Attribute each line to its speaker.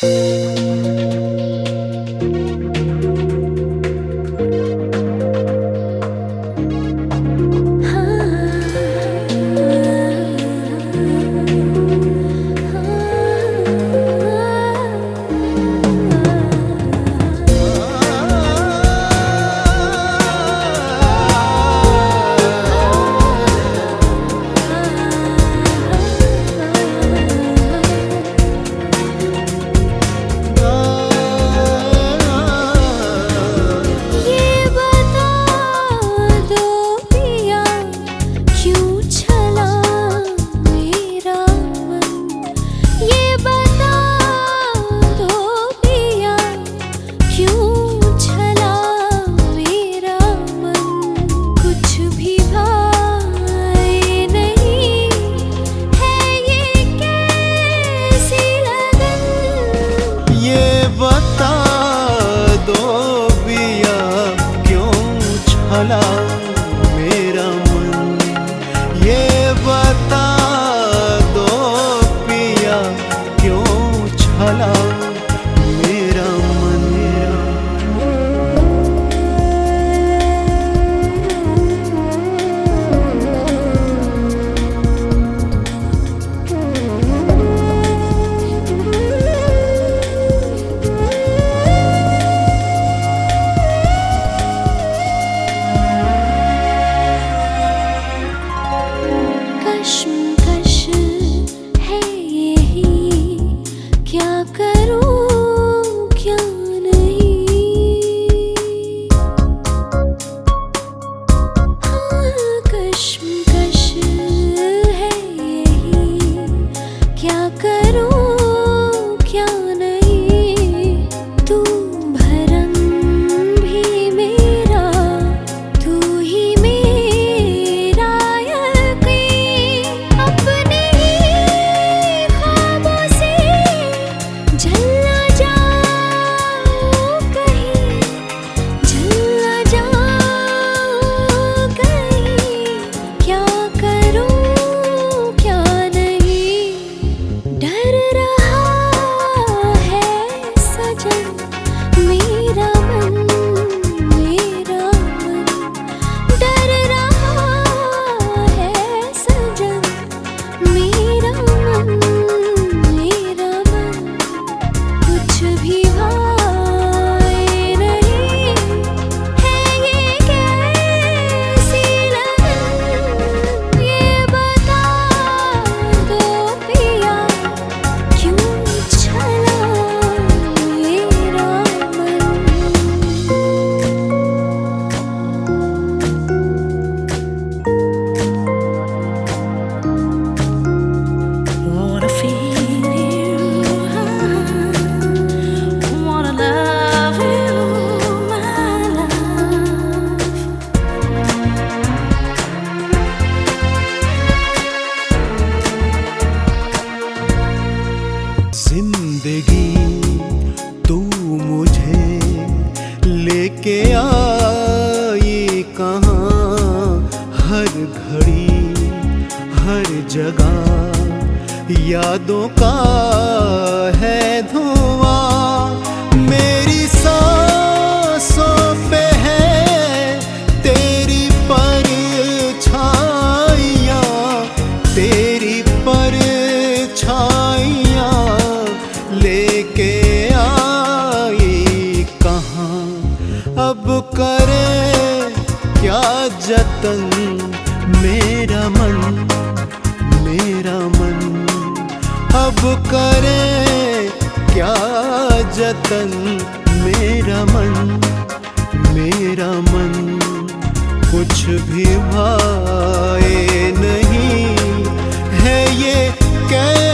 Speaker 1: मेरा मन, ये बता दो पिया क्यों छला मेरा मन। जिंदगी तू मुझे लेके आई कहाँ, हर घड़ी हर जगह यादों का है धुआं। मेरी सांसों पे है तेरी परछाइयाँ, तेरी परछाइयाँ लेके आई कहाँ। अब करे क्या जतन मेरा मन, मेरा मन। अब करे क्या जतन मेरा मन, मेरा मन। कुछ भी भाए नहीं है ये